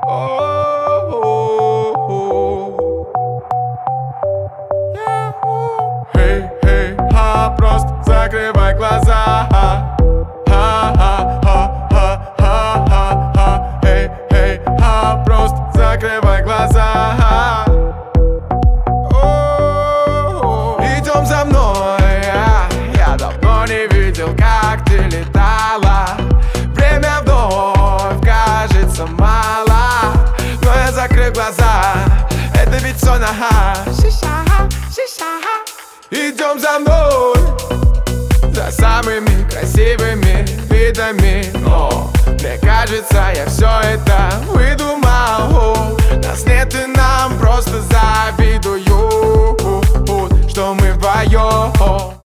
Эй, эй, ха, просто закрывай глаза. Ха-ха-ха-ха-ха-ха. Эй, эй, ха, просто закрывай глаза. Идем за мной, я давно не видел, как ты летала. Время вновь кажется мало, но я закрыл глаза, это ведь сон, ага. Идем за мной, за самыми красивыми видами. Но мне кажется, я все это выдумал. Нас нет и нам просто завидуют, что мы вдвоем.